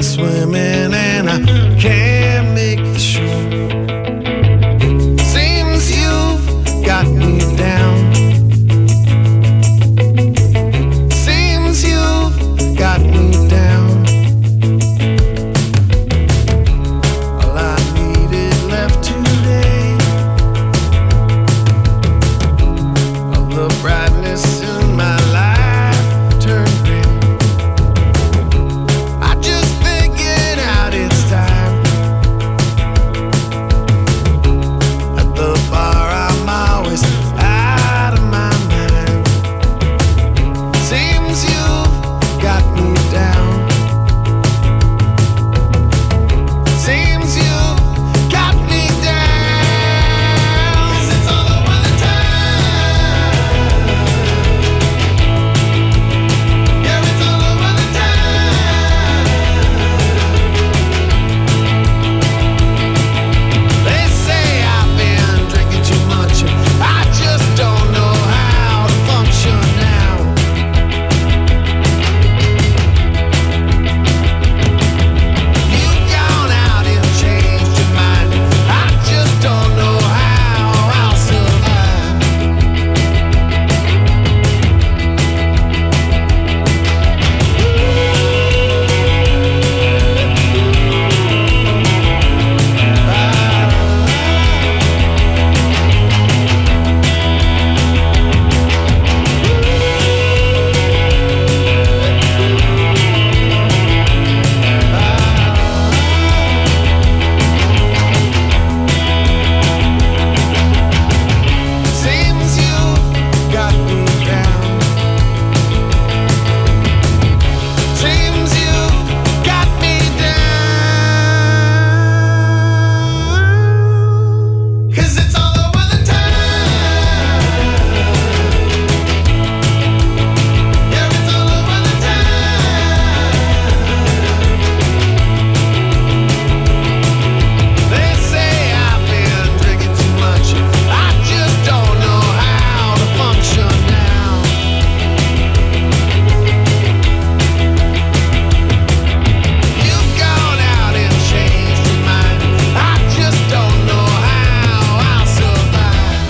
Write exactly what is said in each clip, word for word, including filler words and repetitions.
swimming and I can't make the shore. Seems you've got me down. Seems you've got me down. All I needed left today, all the brightness in my life turned gray. I just figured out it's time. At the bar I'm always out of my mind. Seems you've got me down. Seems you've got me down. 'Cause it's all over the time. Yeah, it's all over the time. They say I've been drinking too much. I just don't know how to function now. You've gone out and changed your mind. I just don't know how I'll survive. 'Seems you've got me down. Seems you've got me down. 'Cause it's all over the time. Yeah, it's all over the time. They say I've been drinking too much. I just don't know how to function now. You've gone out and changed your mind. I just don't know how I'll survive.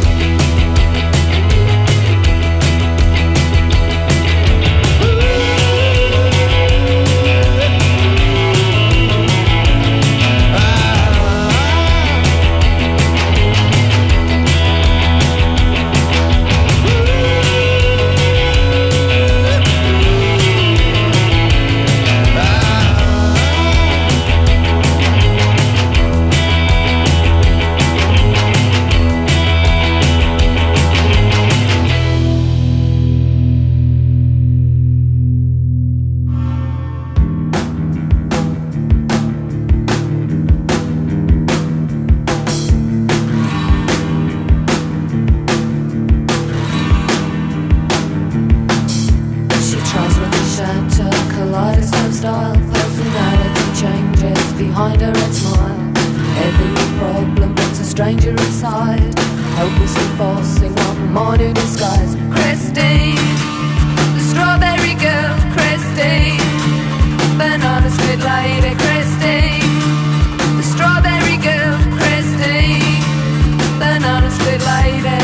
She tries not to shatter, kaleidoscope style. Personality changes behind her red smile. Every problem puts a stranger inside, helplessly forcing on modern disguise. Christine, the strawberry girl. Christine, banana split lady. Christine, the strawberry girl. Christine, banana split lady.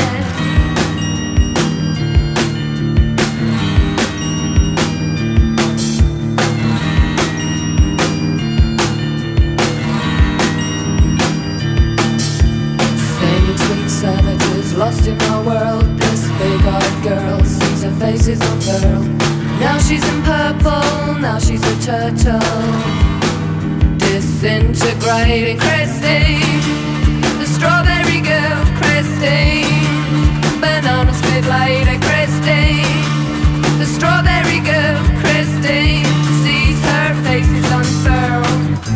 Singing sweet savages lost in our world. This big-eyed girl sees her face is unfurled. Now she's in purple, now she's a turtle, disintegrating. Christine, the strawberry girl. Christine, banana split lady. Christine, the strawberry girl. Christine sees her face is unfurled.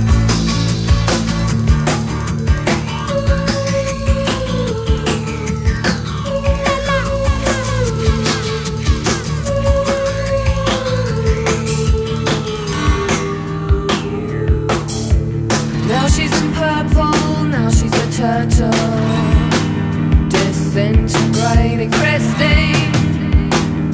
Now she's in purple, now she's a turtle, disintegrating. Christine,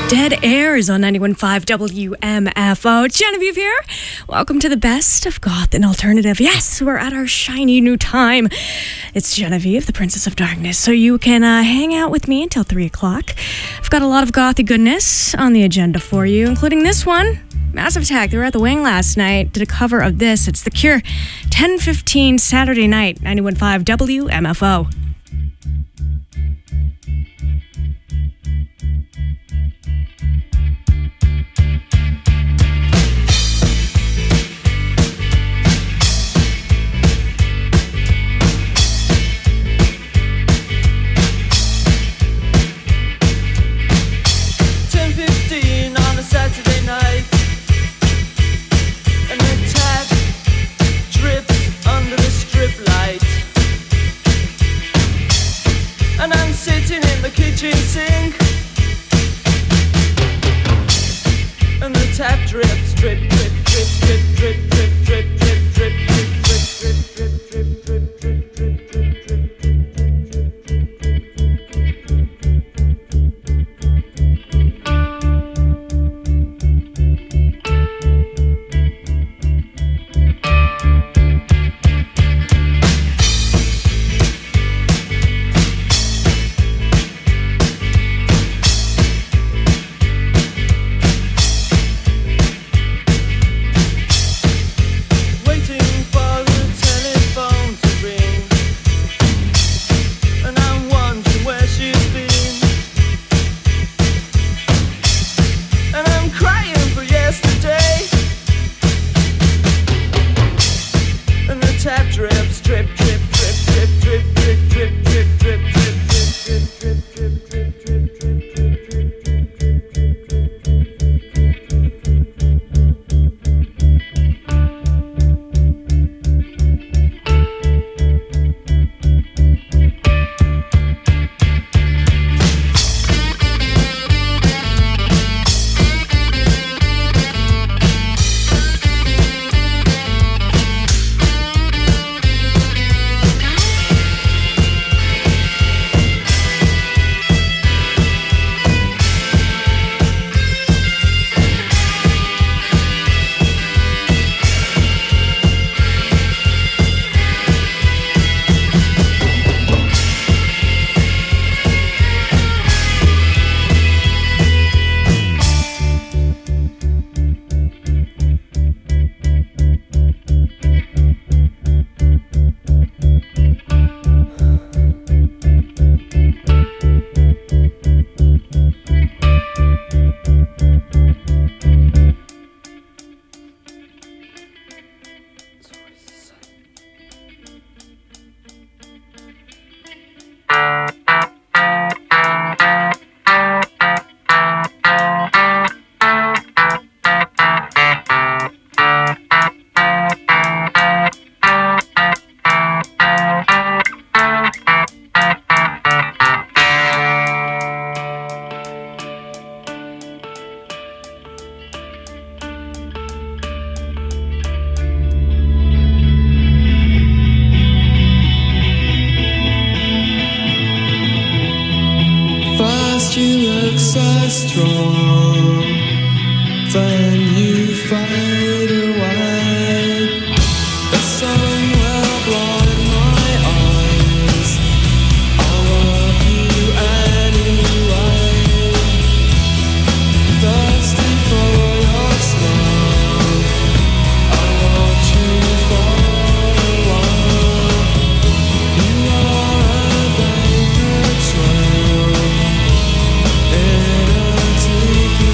Dead Airs on ninety-one point five W M F O. Genevieve here. Welcome to the best of goth and alternative. Yes, we're at our shiny new time. It's Genevieve, the Princess of Darkness, so you can uh, hang out with me until three o'clock. I've got a lot of gothy goodness on the agenda for you, including this one. Massive Attack. They were at the Wing last night. Did a cover of this. It's The Cure. ten fifteen Saturday night, ninety-one point five W M F O. Take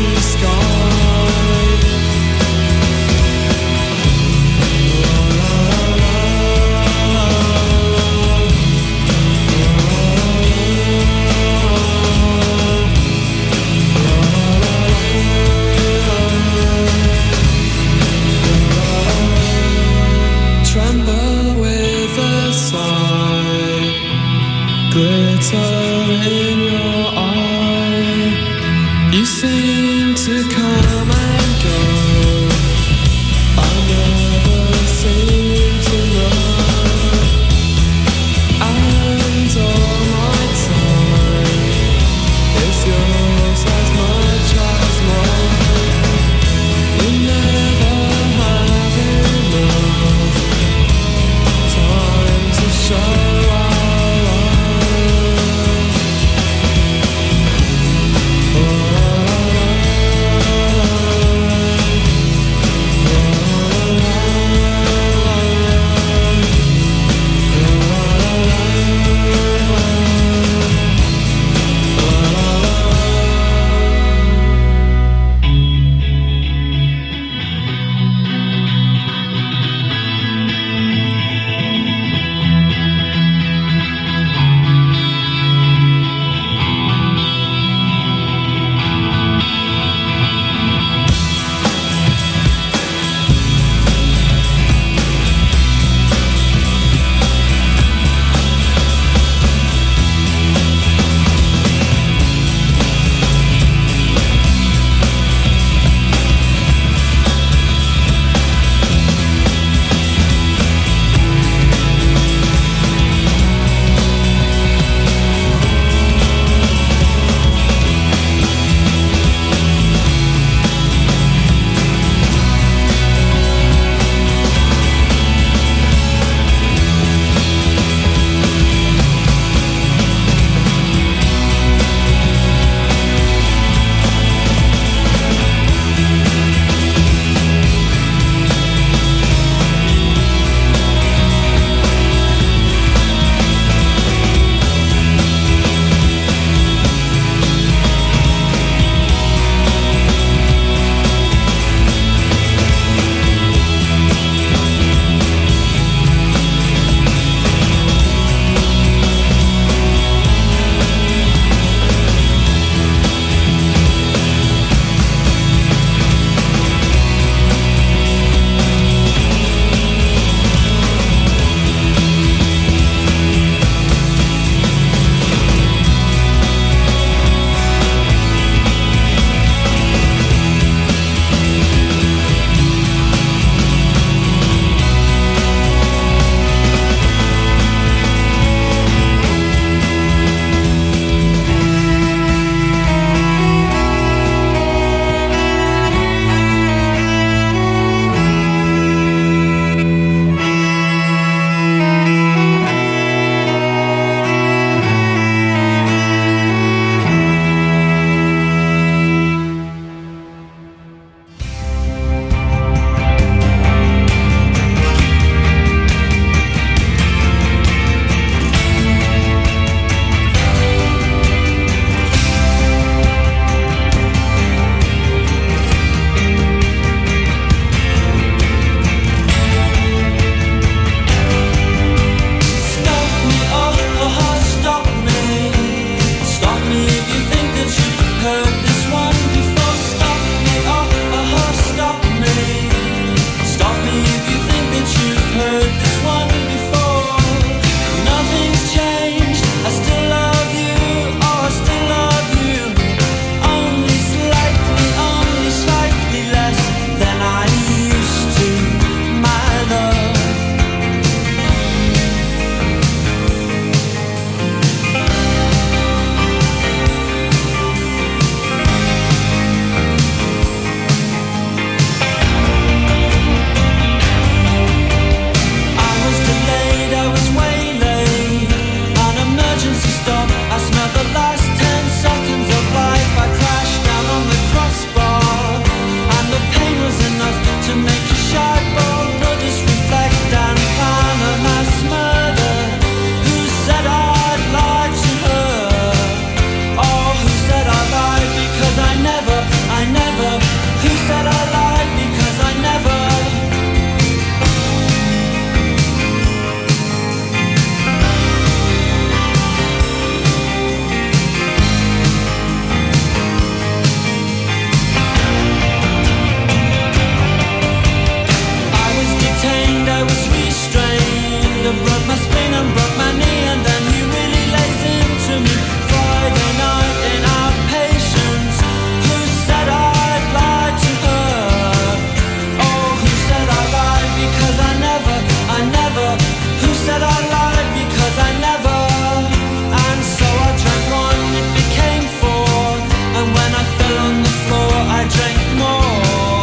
lost restraint. I broke my spleen and broke my knee, and then he really lays into me. Friday night in our patience. Who said I'd lied to her? Oh, who said I lied because I never, I never. Who said I lied because I never? And so I drank one, it became four, and when I fell on the floor, I drank more.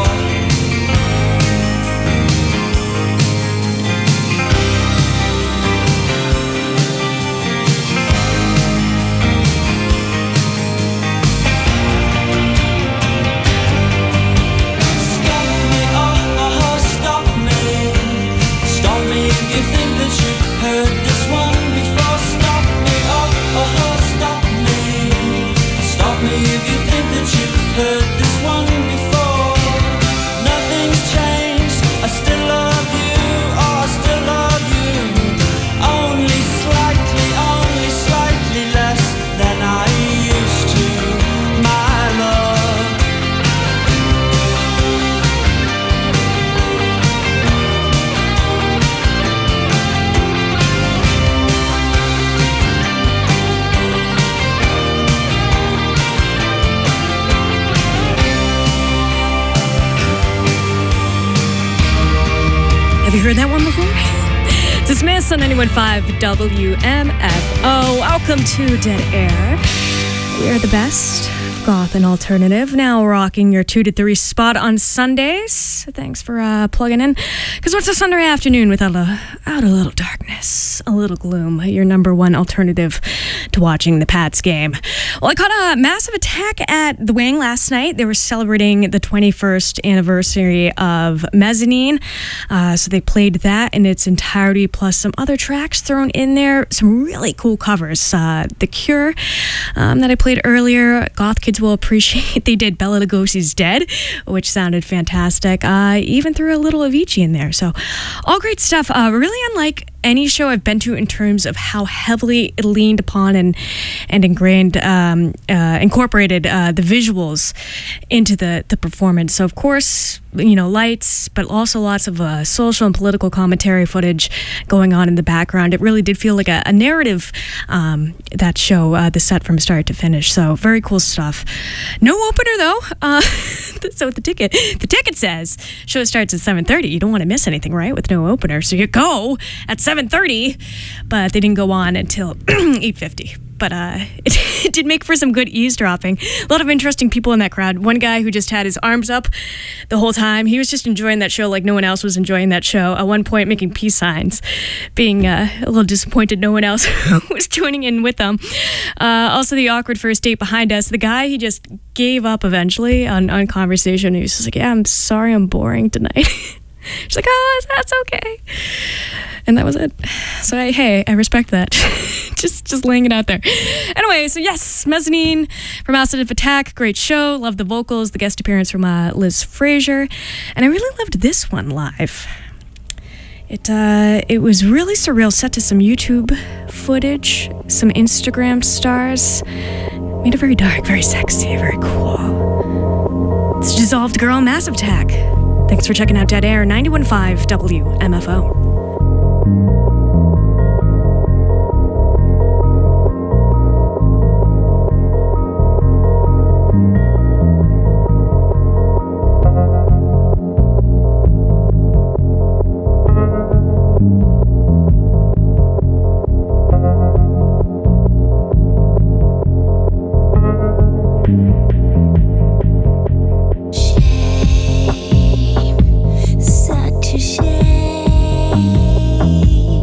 Heard this one before. Stop me, oh, oh, oh, stop me. Stop me if you think that you've heard this one before. Nothing's changed, I still love you, oh, I still love you. Only slightly, only slightly less than I used to, my love. Have you heard that one before? It's Smith on ninety-one point five W M F O. Welcome to Dead Air. We are the best of goth and alternative. Now rocking your two to three spot on Sundays. Thanks for uh, plugging in. Because what's a Sunday afternoon without a, out a little darkness, a little gloom? Your number one alternative to watching the Pats game. Well, I caught a massive attack at the Wing last night. They were celebrating the twenty-first anniversary of Mezzanine. Uh, so they played that in its entirety, plus some other tracks thrown in there. Some really cool covers. Uh, the Cure um, that I played earlier, goth kids will appreciate. They did Bela Lugosi's Dead, which sounded fantastic. Uh, even threw a little Avicii in there. So all great stuff. Uh, really unlike any show I've been to in terms of how heavily it leaned upon and and ingrained, um, uh, incorporated uh, the visuals into the, the performance. So, of course, you know, lights, but also lots of uh, social and political commentary footage going on in the background. It really did feel like a, a narrative, um, that show, uh, the set from start to finish. So, very cool stuff. No opener, though. Uh, so, the ticket, the ticket says show starts at seven thirty. You don't want to miss anything, right, with no opener. So, you go at seven thirty, but they didn't go on until eight fifty. But uh, it, it did make for some good eavesdropping. A lot of interesting people in that crowd. One guy who just had his arms up the whole time. He was just enjoying that show like no one else was enjoying that show. At one point, making peace signs, being uh, a little disappointed no one else was joining in with them. Uh, also, the awkward first date behind us. The guy, he just gave up eventually on, on conversation. He was just like, yeah, I'm sorry I'm boring tonight. She's like, oh, that's okay. And that was it. So, I, hey, I respect that. just just laying it out there. Anyway, so yes, Mezzanine from Massive Attack. Great show. Loved the vocals, the guest appearance from uh, Liz Fraser. And I really loved this one live. It uh, it was really surreal, set to some YouTube footage, some Instagram stars. Made it very dark, very sexy, very cool. It's Dissolved Girl, Massive Attack. Thanks for checking out Dead Air, ninety-one point five W M F O. Shame, such a shame.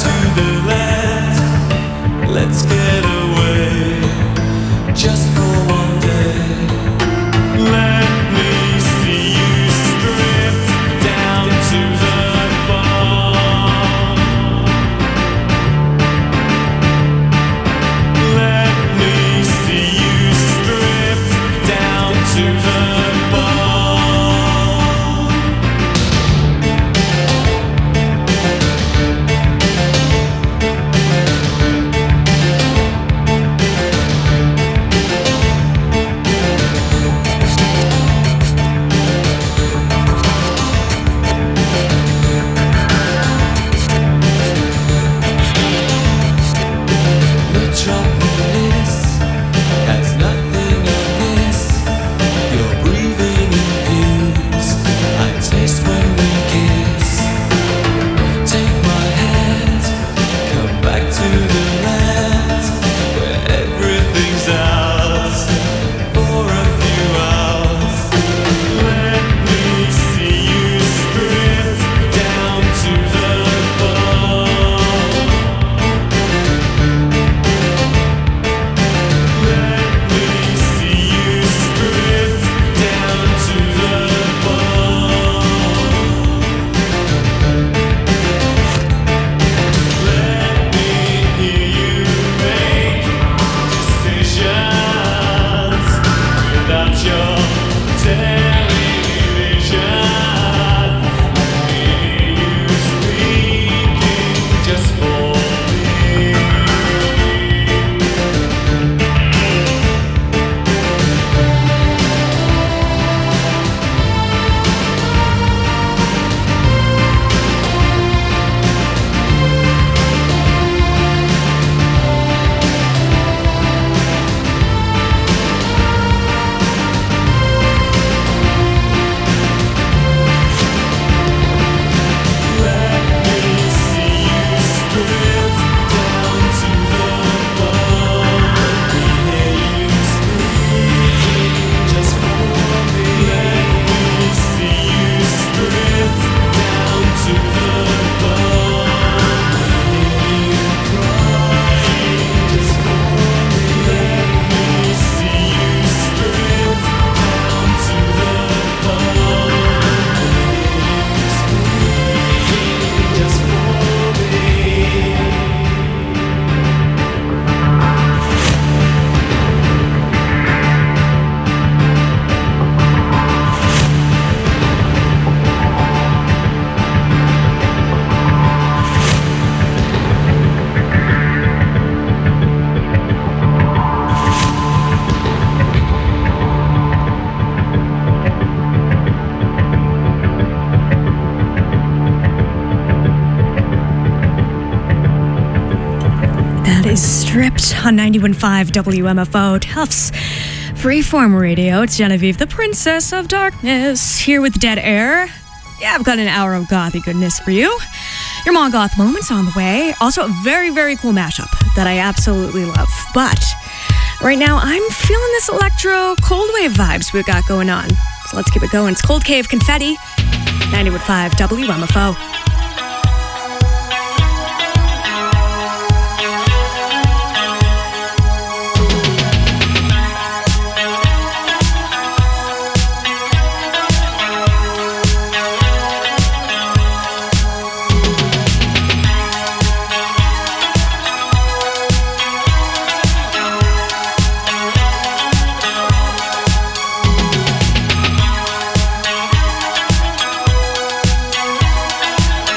to the land. Let's get away, just for one day. Let me see you stripped down to the bone. Let me see you stripped down to the bone. Metropolis has nothing amiss. You're breathing in views I taste when we kiss. Take my hand, come back to the land where everything's ours for a few hours. Let me see you stripped down to the bone. Let me see you stripped down to the bone. Let me hear you make decisions without your television. Let me hear you speaking just for me. Let me see you stripped down to the bone. Let me hear you speaking just for me. Let me see you stripped down to the bone. Let me hear you crying just for me. Let me see you stripped down to the bone. Let me hear you speaking just for me. That is Stripped on ninety-one point five W M F O, Tufts Freeform Radio. It's Genevieve, the Princess of Darkness, here with Dead Air. Yeah, I've got an hour of gothy goodness for you. Your Mall Goth moments on the way. Also, a very, very cool mashup that I absolutely love. But right now, I'm feeling this electro cold wave vibes we've got going on. So let's keep it going. It's Cold Cave Confetti, ninety-one point five W M F O. Let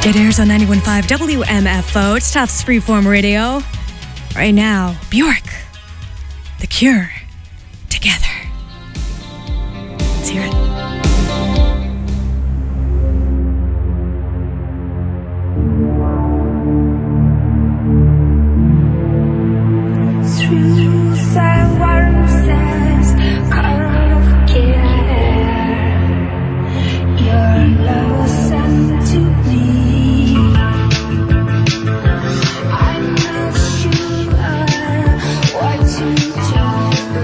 It airs on ninety-one point five W M F O. It's Tufts Freeform Radio. Right now, Bjork, The Cure, Together. Let's hear it. What to do?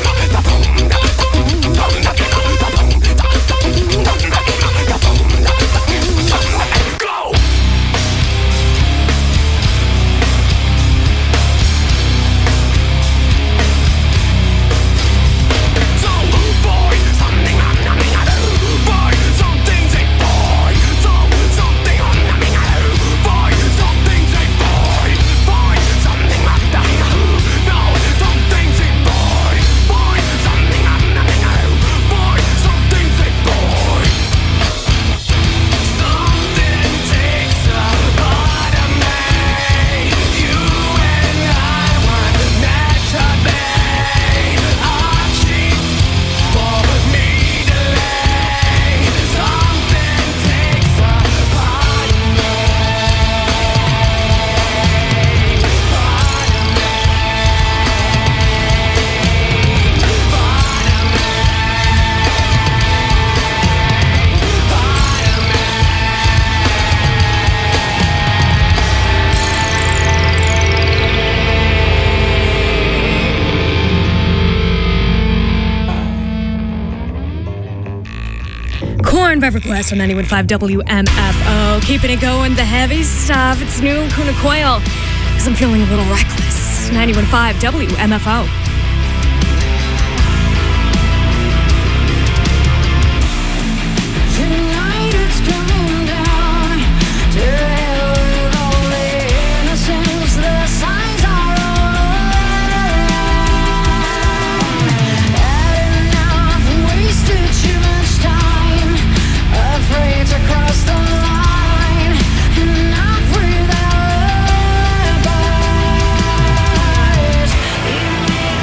Corn Beverly Quest on ninety-one point five W M F O. Keeping it going, the heavy stuff. It's new Kuna Coil. Because I'm feeling a little reckless. ninety-one point five W M F O. Tonight it's coming down to hell with all the innocence. The signs are all around. Had enough, wasted too much time, afraid to cross the line. Enough without alibis. You make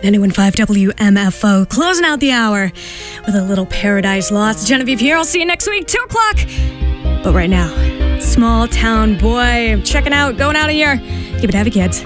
ninety-one point five W M F O, closing out the hour with a little Paradise Lost. Genevieve here. I'll see you next week, two o'clock. But right now, Small Town Boy. I'm checking out, going out of here. Keep it heavy, kids.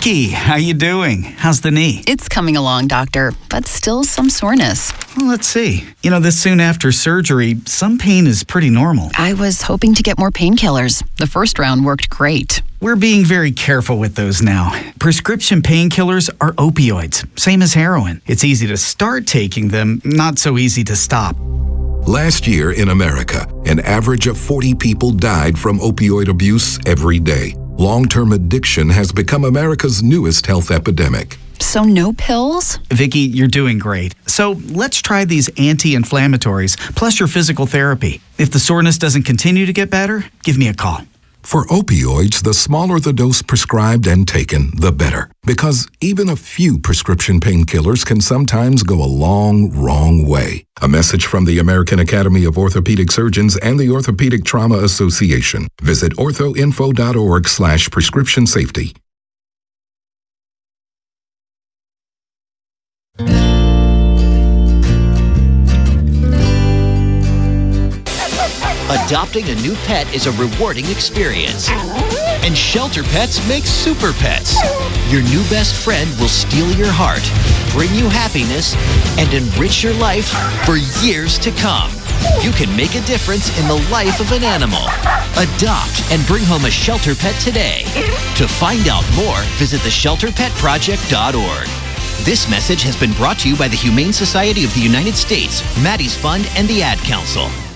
Vicky, how you doing? How's the knee? It's coming along, doctor, but still some soreness. Well, let's see. You know, this soon after surgery, some pain is pretty normal. I was hoping to get more painkillers. The first round worked great. We're being very careful with those now. Prescription painkillers are opioids, same as heroin. It's easy to start taking them, not so easy to stop. Last year in America, an average of forty people died from opioid abuse every day. Long-term addiction has become America's newest health epidemic. So no pills? Vicky, you're doing great. So let's try these anti-inflammatories, plus your physical therapy. If the soreness doesn't continue to get better, give me a call. For opioids, the smaller the dose prescribed and taken, the better. Because even a few prescription painkillers can sometimes go a long, wrong way. A message from the American Academy of Orthopedic Surgeons and the Orthopedic Trauma Association. Visit orthoinfo.org slash prescription safety. Adopting a new pet is a rewarding experience. And Shelter Pets makes super pets. Your new best friend will steal your heart, bring you happiness, and enrich your life for years to come. You can make a difference in the life of an animal. Adopt and bring home a Shelter Pet today. To find out more, visit the shelter pet project dot org. This message has been brought to you by the Humane Society of the United States, Maddie's Fund, and the Ad Council.